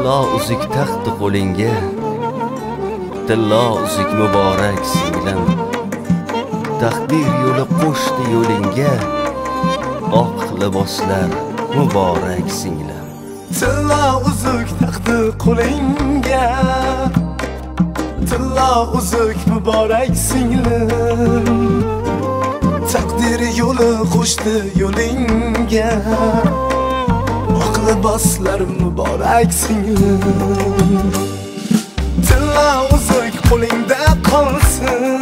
tillo uzuk taxti qo'lingga, tillo uzuk muborak singlim. Taqdir yo'li qo'shdi yo'lingga, oq liboslar muborak singlim. Tillo uzuk taxti qo'lingga, tillo uzuk muborak singlim. Taqdir yo'li qo'shdi yo'lingga, oq liboslar muborak singlim. Tillo uzuk qo'lingda qolsin,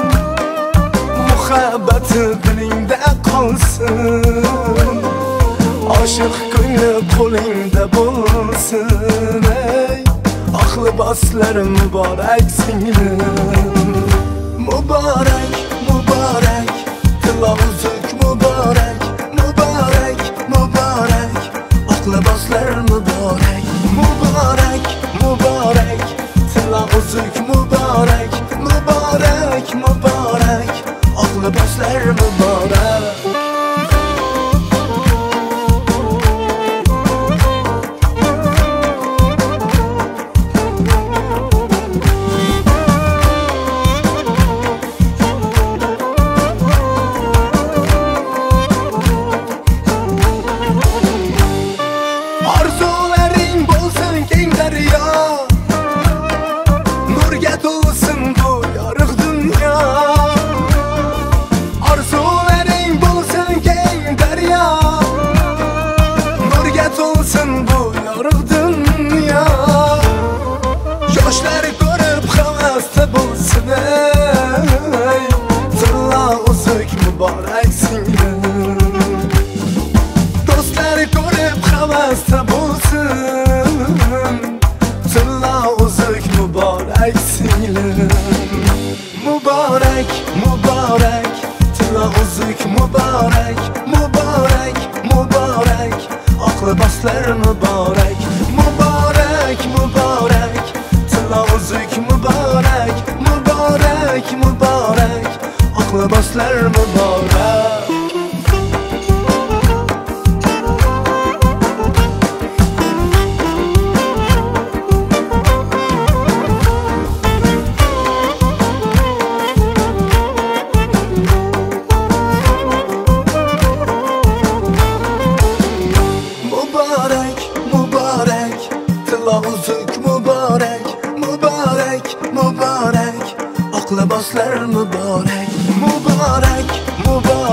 muhabbati dilingda qolsin, oshiq ko'ngli qo'lingda bo'lsin. Ey oq liboslar muborak singlim. Muborak, muborak, tillo uzuk muborak, muborak, muborak, oq liboslar muborak. Muborak, muborak, tillo uzuk muborak, muborak, muborak, oq liboslar muborak. Arzularing bo'lsin keng daryo, nurga to'lsin bu yorug' dunyo. Arzularing bo'lsin keng daryo, nurga to'lsin bu yorug' dunyo. Yoshlar ko'rib havasda bo'lsin, ey tillo uzuk muborak singlim. Do'stlar ko'rib havasda bo'lsin, tillo uzuk muborak singlim. Muborak, muborak, tillo uzuk muborak, muborak, muborak, oq liboslar muborak. Muborak, muborak, tillo uzuk muborak, muborak, muborak, oq liboslar muborak. Muborak, muborak, tillo uzuk muborak, muborak, muborak, oq liboslar muborak. Muborak, muborak.